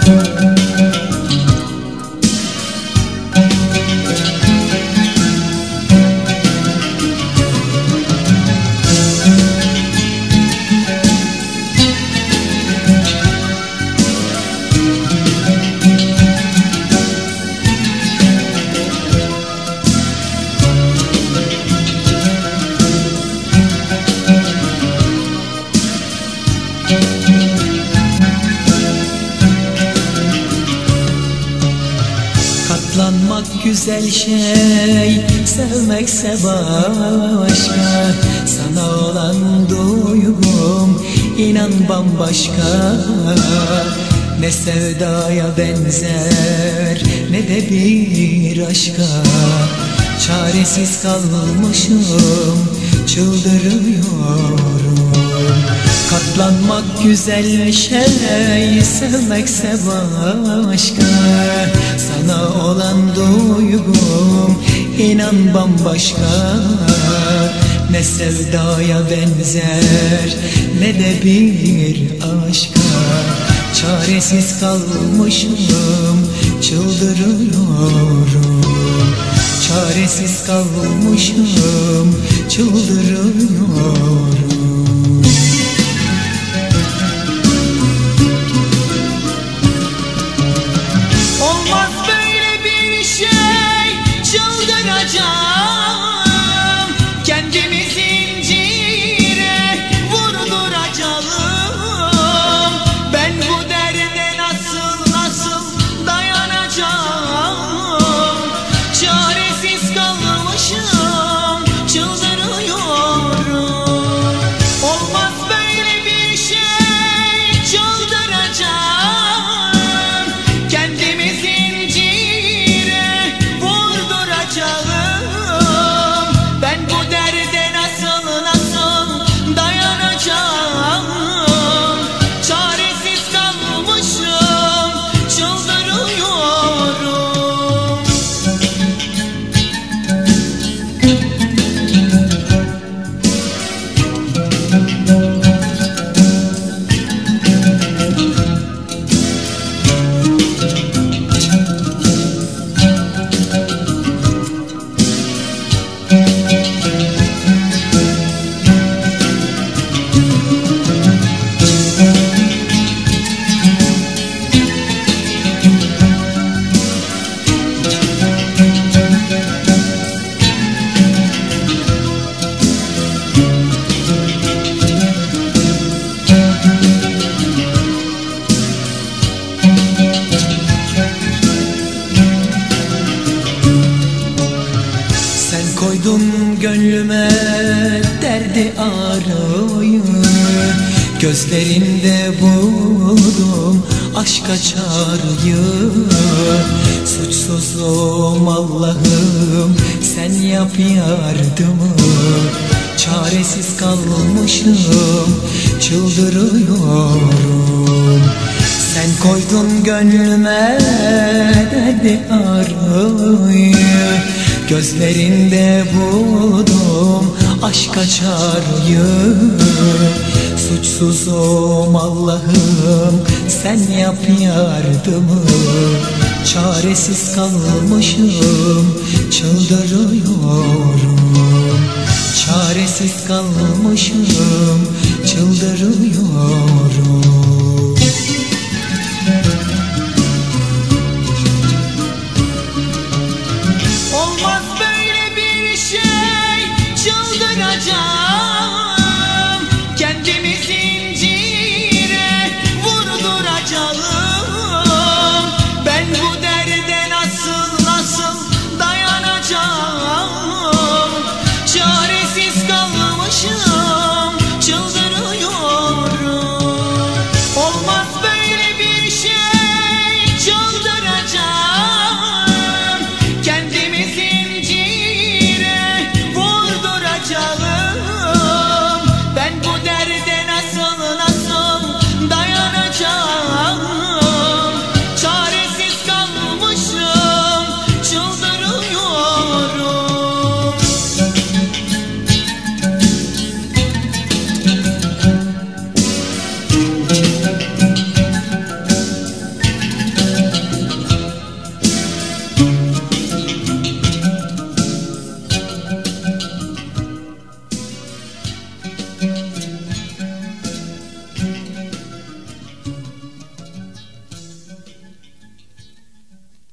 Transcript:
Katlanmak güzel şey, sevmekse başka. Sana olan duygum inan bambaşka. Ne sevdaya benzer ne de bir aşka. Çaresiz kalmışım, çıldırıyorum. Katlanmak güzel şey, sevmekse başka. Sana olan duygum inan bambaşka. Ne sevdaya benzer ne de bir aşka. Çaresiz kalmışım, çıldırıyorum. Çaresiz kalmışım, çıldırıyorum. Olmaz böyle bir şey, çıldıracağım. Kendimi zincire vurduracağım. Ben bu derde nasıl dayanacağım? Çaresiz kalmışım, çıldırıyorum. Olmaz böyle bir şey, çıldıracağım. Kendimi zincire vurduracağım. Ben bu derde nasıl dayanacağım? Çaresiz kalmışım, çıldırıyorum. Koydum gönlüme derdi arayı. Gözlerinde buldum aşka çağrıyı. Suçsuzum Allah'ım, sen yap yardımı. Çaresiz kalmışım, çıldırıyorum. Sen koydun gönlüme derdi arayı. Gözlerinde buldum aşka çağrıyı. Suçsuzum Allah'ım, sen yap yardımı. Çaresiz kalmışım, çıldırıyorum. Çaresiz kalmışım, çıldırıyorum.